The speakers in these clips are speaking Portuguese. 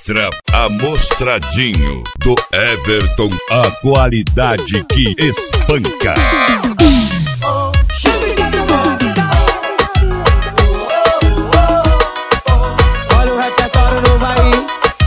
Amostradinho do Everton, a qualidade que espanca. Olha o repertório do Bahia.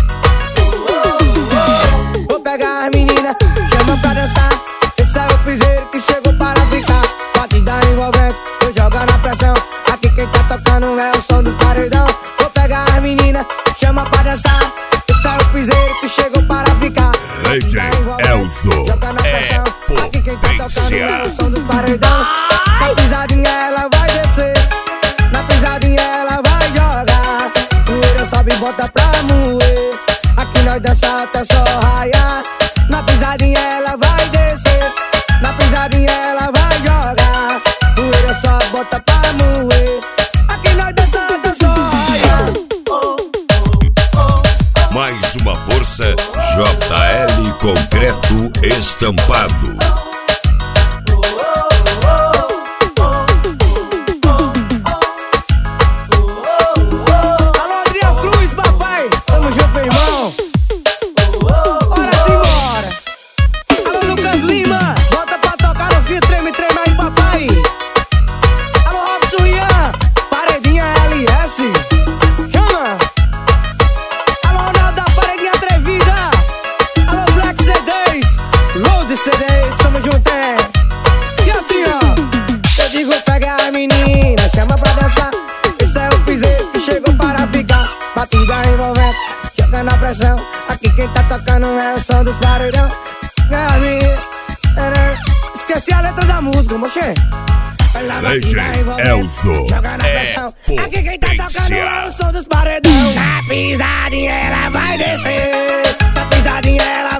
Vou pegar as meninas, chama pra dançar. Esse é o piseiro que chegou para ficar. Batida envolvente, tô jogando a pressão. Aqui quem tá tocando é o som dos paredão. Vou pegar as meninas, chama pra dançar. Esse é o piseiro que chegou para ficar. DJ Elzo é aqui quem tá tocando é o potência. som dos paredão. Na pisadinha ela vai descer, na pisadinha ela vai jogar. Poeira sobe e bota pra moer. Aqui nós dança até só raiar. Na pisadinha ela vai descer, na pisadinha ela vai jogar. Poeira só bota pra moer. Aqui nós dança até só raiar. Mais uma força, JL Concreto Estampado. Alô, Adriano Cruz, papai, tamo junto, meu irmão. Bora simbora. Alô, Lucas Lima, volta pra tocar no fio, treme, treme aí, papai. Alô, Robson Ian, paredinha LS, chama. Alô, Ronaldo da paredinha atrevida. Alô, Black CDs, Road CDs, tamo junto, é. E assim, ó, eu digo pega a menina, chama pra dançar. Esse é o piseiro que chegou para ficar. Batida envolvente, jogando a pressão. Aqui quem tá tocando é o som dos paredão. Esqueci a letra da música, mochê. DJ Elzo é Aqui quem tá tocando é o potência. som dos paredão. Na pisadinha ela vai descer, na pisadinha ela